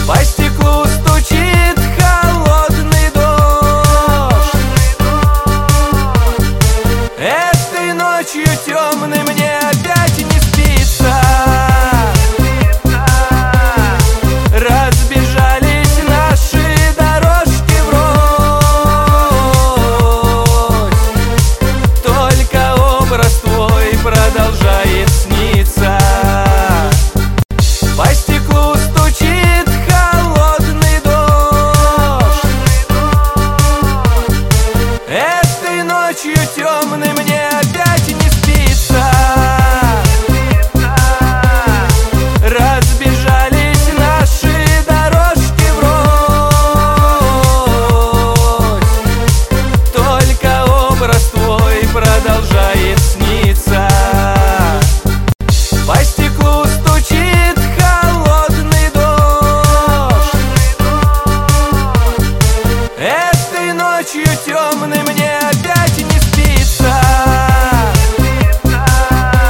По стеклу стучит холодный дождь. Этой ночью темной мне опять не спится. Разбежались наши дорожки врозь. Только образ твой продолжает сниться. По стеклу стучит холодный дождь. Этой ночью темной мне опять не спится. Разбежались наши дорожки врозь. Только образ твой продолжает сниться. По стеклу стучит холодный дождь. Этой ночью темной мне